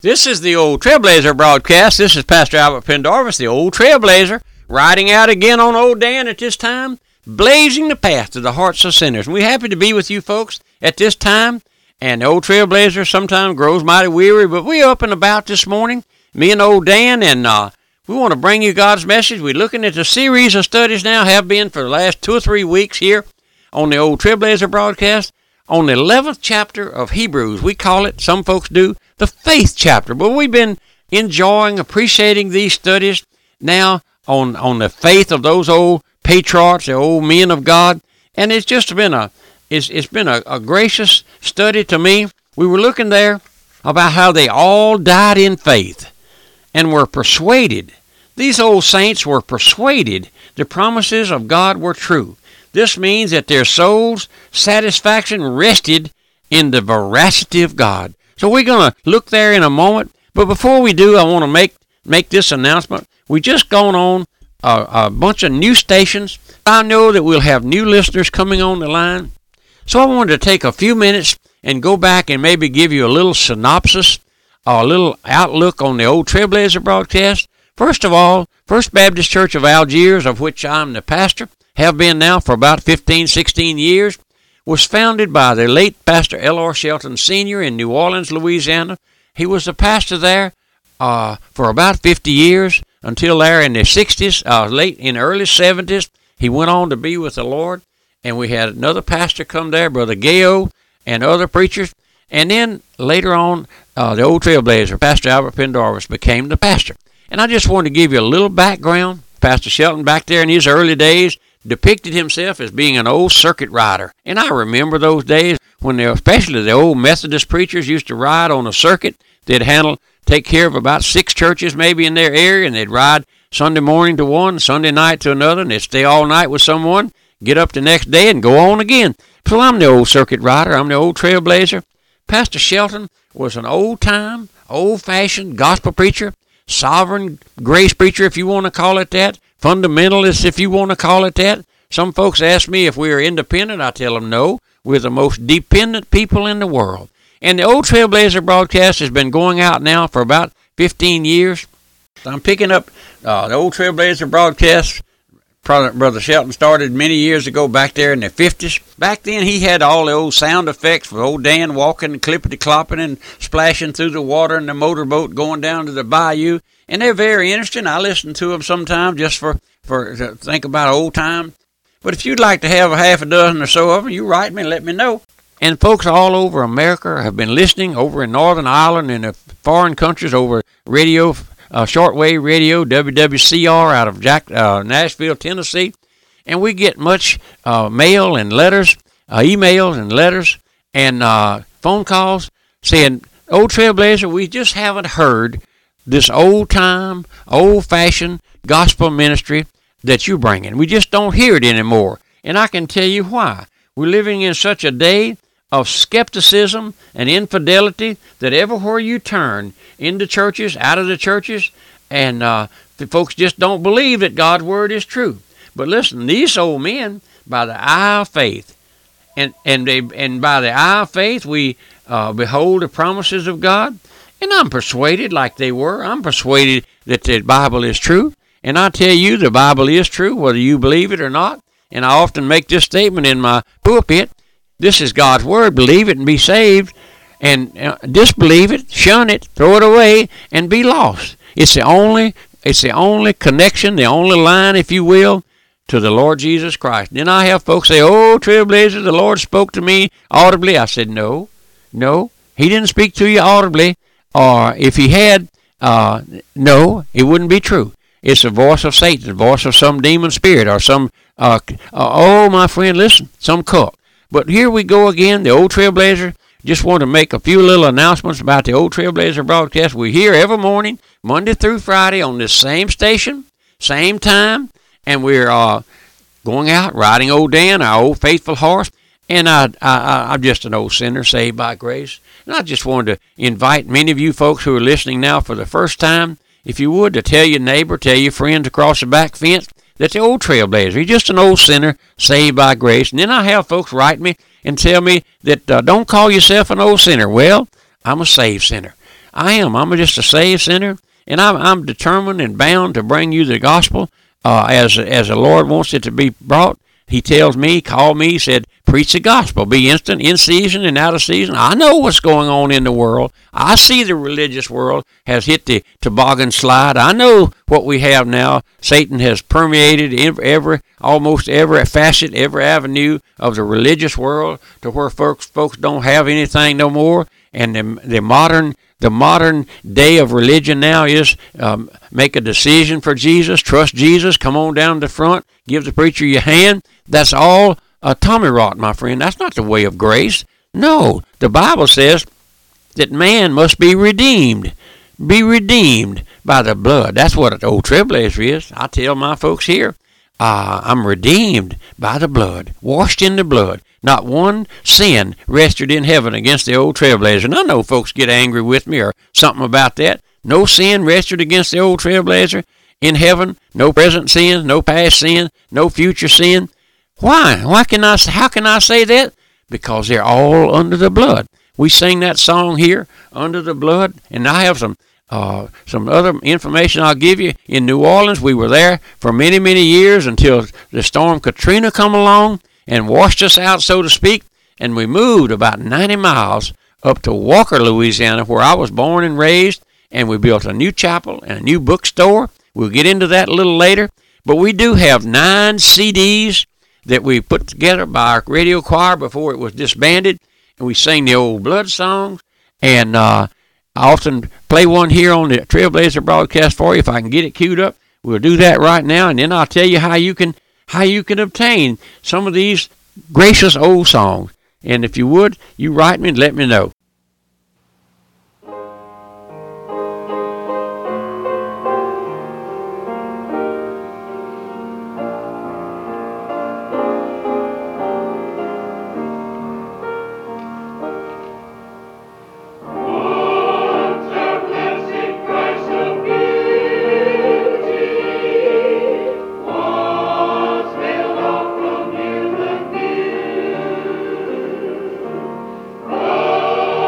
This is the Old Trailblazer broadcast. This is Pastor Albert Pendarvis, the Old Trailblazer, riding out again on Old Dan at this time, blazing the path to the hearts of sinners. And we're happy to be with you folks at this time. And the Old Trailblazer sometimes grows mighty weary, but we're up and about this morning, me and Old Dan, and we want to bring you God's message. We're looking at a series of studies now, have been for the last 2 or 3 weeks here on the Old Trailblazer broadcast, on the 11th chapter of Hebrews. We call it, some folks do, the faith chapter. But we've been enjoying, appreciating these studies now on the faith of those old patriarchs, the old men of God. And it's just been it's been a gracious study to me. We were looking there about how they all died in faith and were persuaded. These old saints were persuaded the promises of God were true. This means that their soul's satisfaction rested in the veracity of God. So we're going to look there in a moment. But before we do, I want to make this announcement. We just gone on a bunch of new stations. I know that we'll have new listeners coming on the line. So I wanted to take a few minutes and go back and maybe give you a little synopsis, a little outlook on the Old Trailblazer broadcast. First of all, First Baptist Church of Algiers, of which I'm the pastor, have been now for about 15, 16 years, was founded by the late Pastor L.R. Shelton Sr. in New Orleans, Louisiana. He was the pastor there for about 50 years until there in the 60s, late in the early 70s. He went on to be with the Lord, and we had another pastor come there, Brother Gayo, and other preachers. And then later on, the Old Trailblazer, Pastor Albert Pendarvis, became the pastor. And I just wanted to give you a little background. Pastor Shelton back there in his early days depicted himself as being an old circuit rider. And I remember those days when especially the old Methodist preachers used to ride on a circuit. They'd take care of about 6 churches maybe in their area, and they'd ride Sunday morning to one, Sunday night to another, and they'd stay all night with someone, get up the next day, and go on again. So I'm the old circuit rider. I'm the Old Trailblazer. Pastor Shelton was an old-time, old-fashioned gospel preacher, sovereign grace preacher, if you want to call it that, fundamentalist, if you want to call it that. Some folks ask me if we are independent. I tell them no. We're the most dependent people in the world. And the Old Trailblazer broadcast has been going out now for about 15 years. I'm picking up the Old Trailblazer broadcast. Brother Shelton started many years ago back there in the 50s. Back then he had all the old sound effects for old Dan walking and clippity-clopping and splashing through the water in the motorboat going down to the bayou. And they're very interesting. I listen to them sometimes just for to think about old time. But if you'd like to have a half a dozen or so of them, you write me and let me know. And folks all over America have been listening over in Northern Ireland and the foreign countries over radio, shortwave radio, WWCR out of Nashville, Tennessee. And we get much mail and letters, emails and letters and phone calls saying, Old Trailblazer, we just haven't heard this old-time, old-fashioned gospel ministry that you're bringing. We just don't hear it anymore. And I can tell you why. We're living in such a day of skepticism and infidelity that everywhere you turn, into churches, out of the churches, and the folks just don't believe that God's word is true. But listen, these old men, by the eye of faith, and by the eye of faith, we behold the promises of God. And I'm persuaded, like they were, I'm persuaded that the Bible is true. And I tell you, the Bible is true, whether you believe it or not. And I often make this statement in my pulpit. This is God's word. Believe it and be saved. And disbelieve it, shun it, throw it away, and be lost. It's the only connection, the only line, if you will, to the Lord Jesus Christ. Then I have folks say, oh, Trailblazer, the Lord spoke to me audibly. I said, no, he didn't speak to you audibly. Or if he had, no, it wouldn't be true. It's the voice of Satan, the voice of some demon spirit or some, oh, my friend, listen, some cult. But here we go again, the Old Trailblazer. Just want to make a few little announcements about the Old Trailblazer broadcast. We're here every morning, Monday through Friday, on this same station, same time, and we're going out riding old Dan, our old faithful horse. And I'm just an old sinner saved by grace. And I just wanted to invite many of you folks who are listening now for the first time, if you would, to tell your neighbor, tell your friends across the back fence that the Old Trailblazer, he's just an old sinner saved by grace. And then I have folks write me and tell me that don't call yourself an old sinner. Well, I'm a saved sinner. I am. I'm just a saved sinner, and I'm determined and bound to bring you the gospel as the Lord wants it to be brought. He tells me, called me, said, preach the gospel. Be instant, in season and out of season. I know what's going on in the world. I see the religious world has hit the toboggan slide. I know what we have now. Satan has permeated almost every facet, every avenue of the religious world to where folks don't have anything no more. And the modern day of religion now is make a decision for Jesus, trust Jesus, come on down to the front, give the preacher your hand. That's all Tommy rot, my friend. That's not the way of grace. No, the Bible says that man must be redeemed by the blood. That's what an old trailblazer is. I tell my folks here, I'm redeemed by the blood, washed in the blood. Not one sin rested in heaven against the old trailblazer. And I know folks get angry with me or something about that. No sin rested against the old trailblazer in heaven. No present sin, no past sin, no future sin. Why? How can I say that? Because they're all under the blood. We sing that song here, Under the Blood, and I have some other information I'll give you. In New Orleans, we were there for many, many years until the storm Katrina come along and washed us out, so to speak, and we moved about 90 miles up to Walker, Louisiana, where I was born and raised, and we built a new chapel and a new bookstore. We'll get into that a little later, but we do have 9 CDs that we put together by our radio choir before it was disbanded, and we sing the old blood songs, and I often play one here on the Trailblazer broadcast for you if I can get it queued up. We'll do that right now, and then I'll tell you how you can obtain some of these gracious old songs. And if you would, you write me and let me know. Oh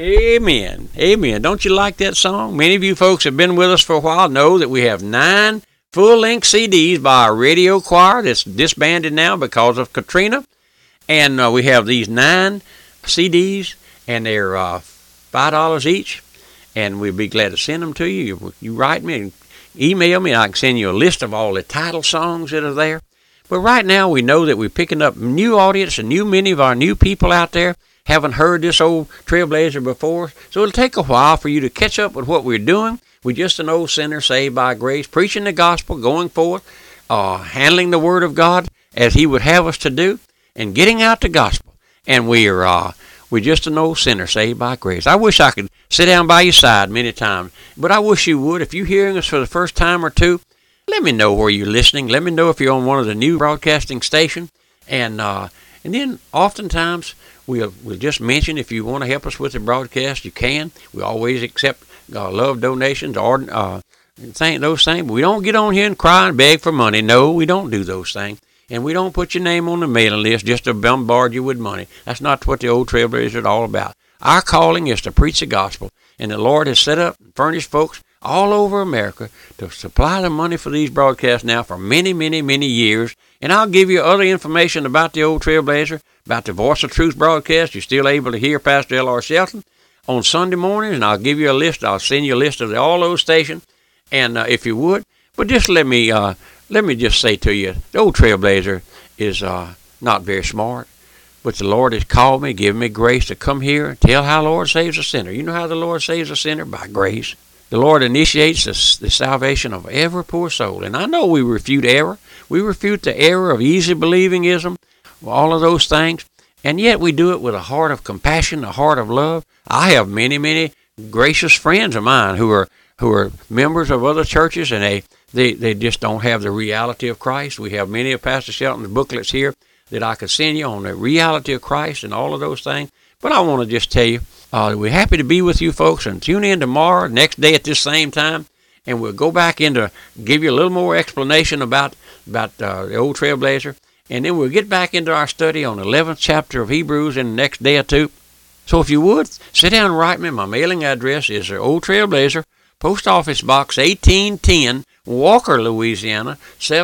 Amen. Amen. Don't you like that song? Many of you folks have been with us for a while know that we have 9 full-length CDs by our radio choir that's disbanded now because of Katrina. And we have these 9 CDs, and they're $5 each. And we'd be glad to send them to you. You write me and email me, and I can send you a list of all the title songs that are there. But right now, we know that we're picking up new audience and many of our new people out there haven't heard this old Trailblazer before. So it'll take a while for you to catch up with what we're doing. We're just an old sinner saved by grace, preaching the gospel, going forth, handling the word of God as he would have us to do, and getting out the gospel. And we're just an old sinner saved by grace. I wish I could sit down by your side many times, but I wish you would. If you're hearing us for the first time or two, let me know where you're listening. Let me know if you're on one of the new broadcasting stations. And then oftentimes we'll just mention if you want to help us with the broadcast, you can. We always accept love donations or those things. But we don't get on here and cry and beg for money. No, we don't do those things. And we don't put your name on the mailing list just to bombard you with money. That's not what the old Trailblazer is all about. Our calling is to preach the gospel. And the Lord has set up and furnished folks all over America to supply the money for these broadcasts now for many, many, many years. And I'll give you other information about the old Trailblazer, about the Voice of Truth broadcast. You're still able to hear Pastor L.R. Shelton on Sunday mornings, and I'll give you a list. I'll send you a list of all those stations, and if you would. But just let me just say to you, the old Trailblazer is not very smart, but the Lord has called me, given me grace to come here and tell how the Lord saves a sinner. You know how the Lord saves a sinner? By grace. The Lord initiates the salvation of every poor soul. And I know we refute error. We refute the error of easy believingism, all of those things. And yet we do it with a heart of compassion, a heart of love. I have many, many gracious friends of mine who are members of other churches, and they just don't have the reality of Christ. We have many of Pastor Shelton's booklets here that I could send you on the reality of Christ and all of those things. But I want to just tell you, we're happy to be with you folks, and tune in tomorrow, next day at this same time, and we'll go back into give you a little more explanation about the old Trailblazer, and then we'll get back into our study on the 11th chapter of Hebrews in the next day or two. So if you would, sit down and write me. My mailing address is the Old Trailblazer, Post Office Box 1810, Walker, Louisiana,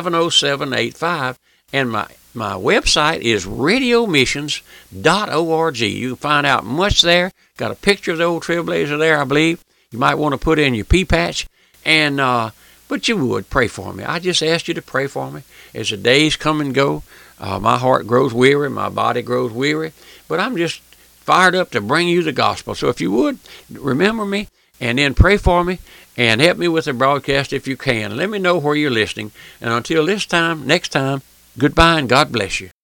70785, and my website is radiomissions.org. You can find out much there. Got a picture of the old Trailblazer there, I believe. You might want to put in your pea patch. And but you would pray for me. I just asked you to pray for me. As the days come and go, my heart grows weary, my body grows weary. But I'm just fired up to bring you the gospel. So if you would, remember me and then pray for me and help me with the broadcast if you can. Let me know where you're listening. And until next time, goodbye and God bless you.